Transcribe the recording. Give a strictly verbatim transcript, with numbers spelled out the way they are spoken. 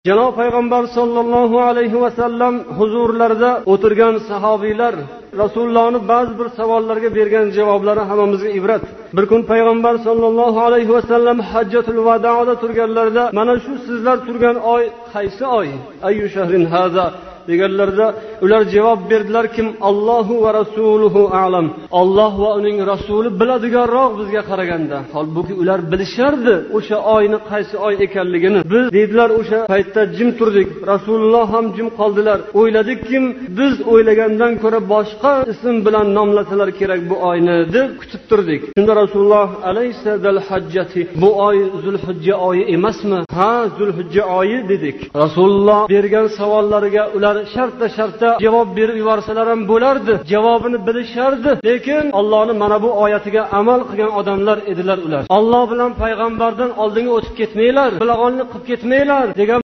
Janob payg'ambar sollallohu alayhi va sallam huzurlarida o'tirgan sahobiylar Rasulullohning ba'zi bir savollarga bergan javoblari hammamizga ibrat. Bir kun payg'ambar sollallohu alayhi va sallam hajjatul vadoda turganlarida mana shu sizlar turgan oy qaysi oy? Ayyu shahrin haza deganlarda ular javob berdilar, kim Allohu va rasuluhu a'lam. Alloh va uning rasuli biladiganroq bizga qaraganda. Holbuki ular bilishardi o'sha oyni qaysi oy ekanligini. Biz dedilar o'sha paytda jim turdik. Rasululloh ham jim qoldilar. O'yladikki biz o'ylagandan ko'ra boshqa ism bilan nomlasalar kerak bu oyni deb kutib turdik. Shunda Rasululloh alayhisalal hajjati bu oy Zulhijja oyi emasmi? Ha, Zulhijja oyi dedik. Rasululloh bergan savollariga ular shartta shartta javob berib yuborsalar ham bo'lardi. Javobini bilishardi. Lekin Allohning mana bu oyatiga amal qilgan odamlar edilar ular. Alloh bilan payg'ambardan oldinga o'tib ketmanglar, bilag'onlik qilib ketmanglar degan